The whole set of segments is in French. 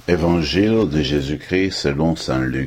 Évangile de Jésus-Christ selon saint Luc.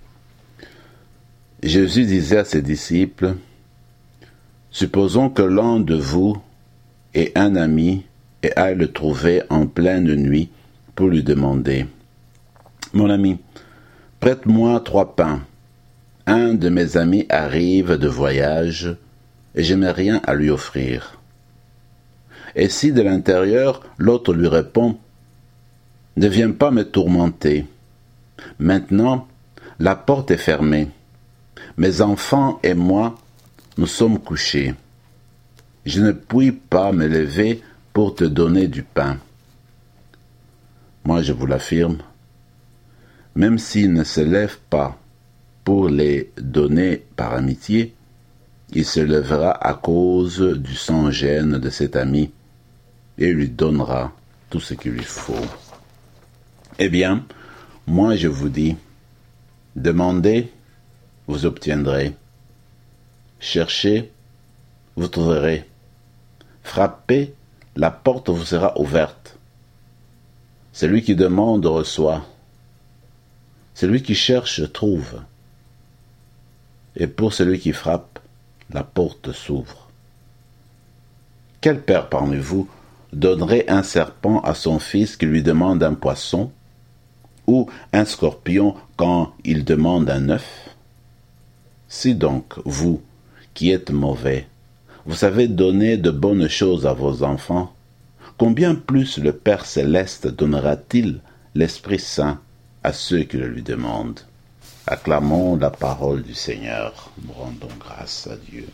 Jésus disait à ses disciples, « Supposons que l'un de vous ait un ami et aille le trouver en pleine nuit pour lui demander, « Mon ami, prête-moi 3 pains. Un de mes amis arrive de voyage et je n'ai rien à lui offrir. » Et si de l'intérieur l'autre lui répond, « Ne viens pas me tourmenter. Maintenant, la porte est fermée. Mes enfants et moi, nous sommes couchés. Je ne puis pas me lever pour te donner du pain. » Moi, je vous l'affirme, même s'il ne se lève pas pour les donner par amitié, il se lèvera à cause du sans-gêne de cet ami et lui donnera tout ce qu'il lui faut. Eh bien, moi je vous dis, demandez, vous obtiendrez. Cherchez, vous trouverez. Frappez, la porte vous sera ouverte. Celui qui demande reçoit. Celui qui cherche trouve. Et pour celui qui frappe, la porte s'ouvre. Quel père parmi vous donnerait un serpent à son fils qui lui demande un poisson, ou un scorpion quand il demande un œuf? Si donc, vous, qui êtes mauvais, vous savez donner de bonnes choses à vos enfants, combien plus le Père céleste donnera-t-il l'Esprit Saint à ceux qui le lui demandent? Acclamons la parole du Seigneur. Rendons grâce à Dieu.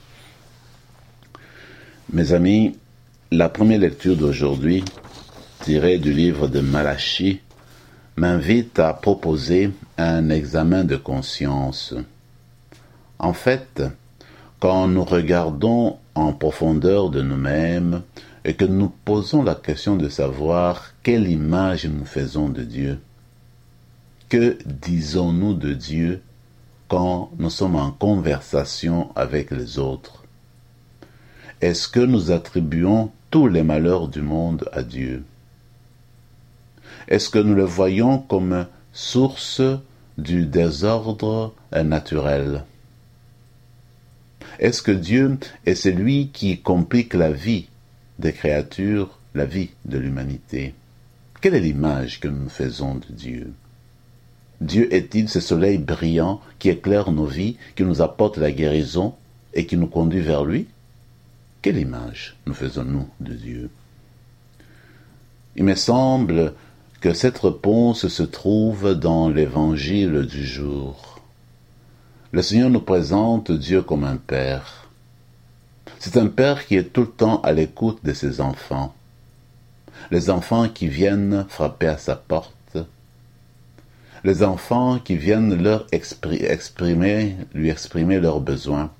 Mes amis, la première lecture d'aujourd'hui, tirée du livre de Malachie, m'invite à proposer un examen de conscience. En fait, quand nous regardons en profondeur de nous-mêmes et que nous posons la question de savoir quelle image nous faisons de Dieu, que disons-nous de Dieu quand nous sommes en conversation avec les autres? Est-ce que nous attribuons tous les malheurs du monde à Dieu? Est-ce que nous le voyons comme source du désordre naturel? Est-ce que Dieu est celui qui complique la vie des créatures, la vie de l'humanité? Quelle est l'image que nous faisons de Dieu? Dieu est-il ce soleil brillant qui éclaire nos vies, qui nous apporte la guérison et qui nous conduit vers lui? Quelle image nous faisons-nous de Dieu? Il me semble que cette réponse se trouve dans l'évangile du jour. Le Seigneur nous présente Dieu comme un père. C'est un père qui est tout le temps à l'écoute de ses enfants. Les enfants qui viennent frapper à sa porte. Les enfants qui viennent lui exprimer leurs besoins.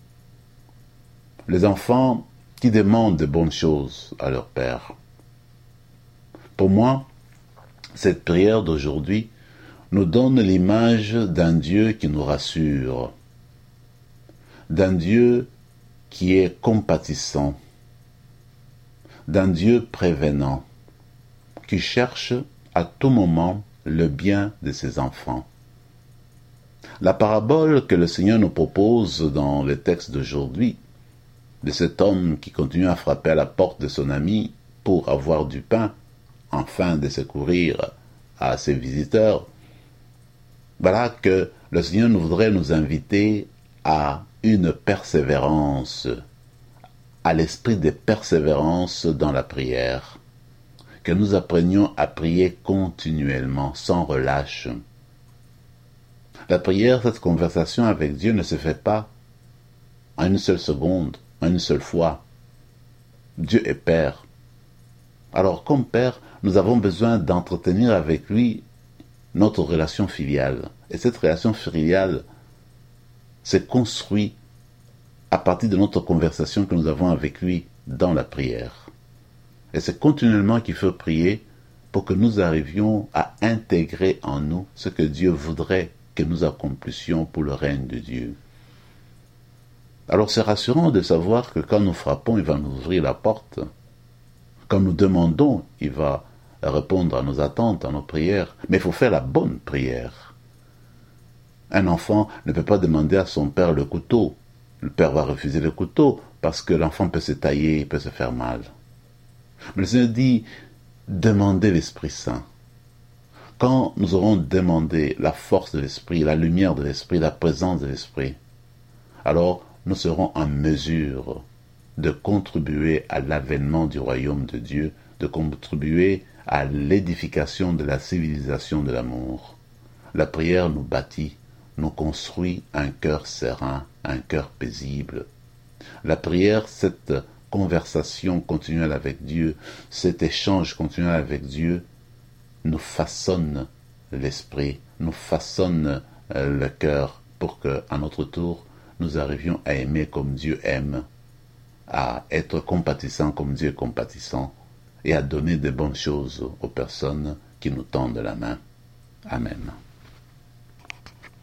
Les enfants qui demandent de bonnes choses à leur père. Pour moi, cette prière d'aujourd'hui nous donne l'image d'un Dieu qui nous rassure, d'un Dieu qui est compatissant, d'un Dieu prévenant, qui cherche à tout moment le bien de ses enfants. La parabole que le Seigneur nous propose dans le texte d'aujourd'hui, de cet homme qui continue à frapper à la porte de son ami pour avoir du pain, afin de secourir à ses visiteurs, voilà que le Seigneur nous voudrait nous inviter à une persévérance, à l'esprit de persévérance dans la prière, que nous apprenions à prier continuellement, sans relâche. La prière, cette conversation avec Dieu ne se fait pas en une seule seconde, en une seule fois. Dieu est Père. Alors, comme Père, nous avons besoin d'entretenir avec lui notre relation filiale. Et cette relation filiale se construit à partir de notre conversation que nous avons avec lui dans la prière. Et c'est continuellement qu'il faut prier pour que nous arrivions à intégrer en nous ce que Dieu voudrait que nous accomplissions pour le règne de Dieu. Alors c'est rassurant de savoir que quand nous frappons, il va nous ouvrir la porte. Quand nous demandons, il va répondre à nos attentes, à nos prières. Mais il faut faire la bonne prière. Un enfant ne peut pas demander à son père le couteau. Le père va refuser le couteau parce que l'enfant peut se tailler, peut se faire mal. Mais le Seigneur dit, demandez l'Esprit Saint. Quand nous aurons demandé la force de l'Esprit, la lumière de l'Esprit, la présence de l'Esprit, alors nous serons en mesure de contribuer à l'avènement du royaume de Dieu, de contribuer à l'édification de la civilisation de l'amour. La prière nous bâtit, nous construit un cœur serein, un cœur paisible. La prière, cette conversation continuelle avec Dieu, cet échange continuel avec Dieu, nous façonne l'esprit, nous façonne le cœur pour que, à notre tour, nous arrivions à aimer comme Dieu aime, à être compatissant comme Dieu est compatissant et à donner de bonnes choses aux personnes qui nous tendent la main. Amen.